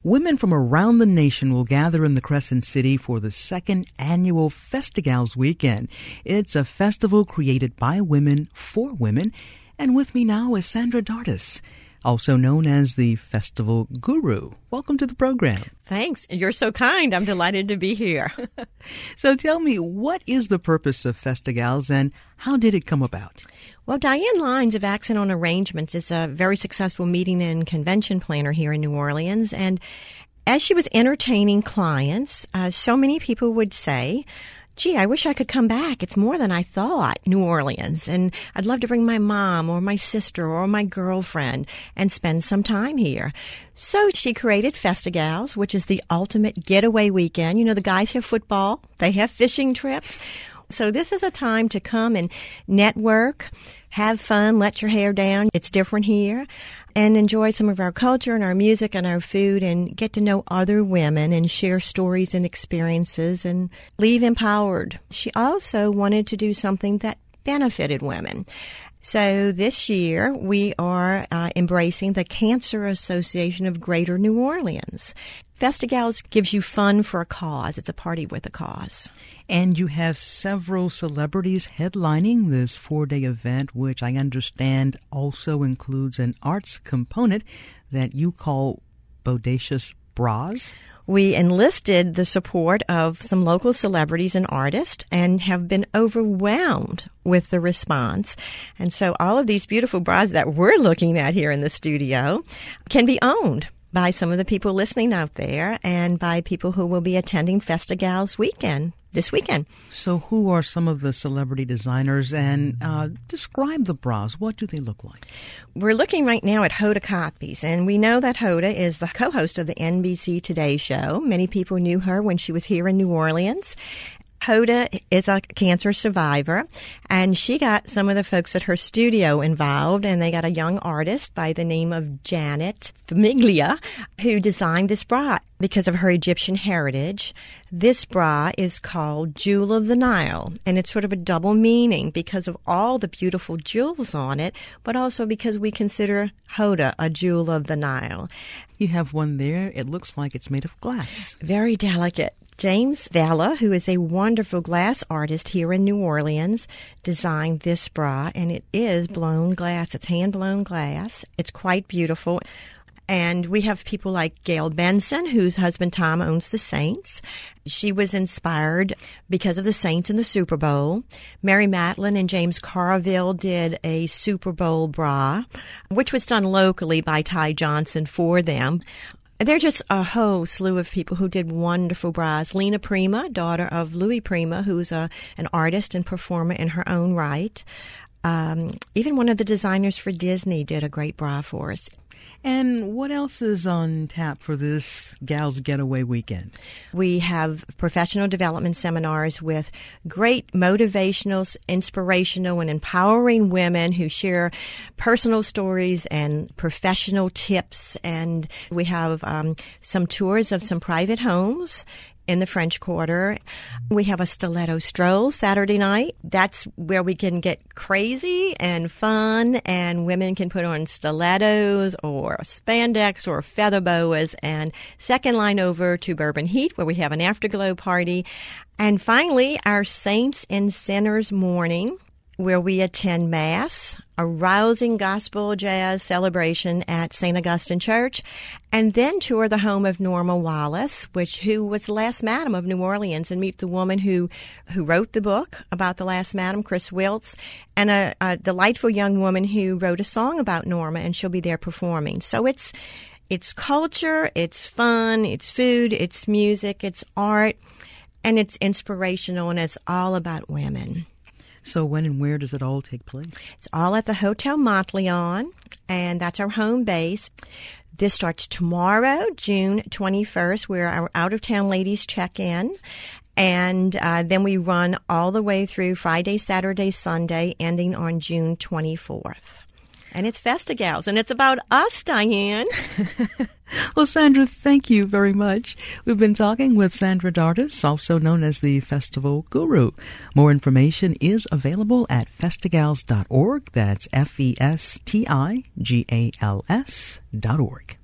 Women from around the nation will gather in the Crescent City for the second annual Festigals Weekend. It's a festival created by women for women. And with me now is Sandra Dartis, also known as the Festival Guru. Welcome to the program. Thanks. You're so kind. I'm delighted to be here. So tell me, what is the purpose of Festigals and how did it come about? Well, Diane Lines of Accent on Arrangements is a very successful meeting and convention planner here in New Orleans. And as she was entertaining clients, so many people would say, gee, I wish I could come back. It's more than I thought, New Orleans. And I'd love to bring my mom or my sister or my girlfriend and spend some time here. So she created Festigals, which is the ultimate getaway weekend. You know, the guys have football. They have fishing trips. So this is a time to come and network, have fun, let your hair down. It's different here. And enjoy some of our culture and our music and our food and get to know other women and share stories and experiences and leave empowered. She also wanted to do something that benefited women. So this year, we are embracing the Cancer Association of Greater New Orleans. Festigals gives you fun for a cause. It's a party with a cause. And you have several celebrities headlining this 4-day event, which I understand also includes an arts component that you call Bodacious Bras. We enlisted the support of some local celebrities and artists and have been overwhelmed with the response. And so all of these beautiful bras that we're looking at here in the studio can be owned by some of the people listening out there and by people who will be attending Festigals this weekend. So who are some of the celebrity designers, and describe the bras? What do they look like? We're looking right now at Hoda Kotb, and we know that Hoda is the co-host of the NBC Today Show. Many people knew her when she was here in New Orleans. Hoda is a cancer survivor, and she got some of the folks at her studio involved, and they got a young artist by the name of Janet Famiglia who designed this bra because of her Egyptian heritage. This bra is called Jewel of the Nile, and it's sort of a double meaning because of all the beautiful jewels on it, but also because we consider Hoda a jewel of the Nile. You have one there. It looks like it's made of glass. Very delicate. James Vella, who is a wonderful glass artist here in New Orleans, designed this bra, and it is blown glass. It's hand-blown glass. It's quite beautiful. And we have people like Gail Benson, whose husband Tom owns the Saints. She was inspired because of the Saints in the Super Bowl. Mary Matlin and James Carville did a Super Bowl bra, which was done locally by Ty Johnson for them. They're just a whole slew of people who did wonderful bras. Lena Prima, daughter of Louis Prima, who's an artist and performer in her own right. Even one of the designers for Disney did a great bra for us. And what else is on tap for this Gals Getaway Weekend? We have professional development seminars with great motivational, inspirational, and empowering women who share personal stories and professional tips. And we have some tours of some private homes in the French Quarter. We have a stiletto stroll Saturday night. That's where we can get crazy and fun, and women can put on stilettos or spandex or feather boas. And second line over to Bourbon Heat, where we have an afterglow party. And finally, our Saints and Sinners morning, where we attend Mass, a rousing gospel jazz celebration at St. Augustine Church, and then tour the home of Norma Wallace, who was the last Madam of New Orleans, and meet the woman who wrote the book about the last Madam, Chris Wiltz, and a delightful young woman who wrote a song about Norma, and she'll be there performing. So it's culture, it's fun, it's food, it's music, it's art, and it's inspirational, and it's all about women. So when and where does it all take place? It's all at the Hotel Montleon, and that's our home base. This starts tomorrow, June 21st, where our out-of-town ladies check in. And then we run all the way through Friday, Saturday, Sunday, ending on June 24th. And it's Festigals, and it's about us, Diane. Well, Sandra, thank you very much. We've been talking with Sandra Dartis, also known as the Festival Guru. More information is available at festigals.org. That's FESTIGALS.org.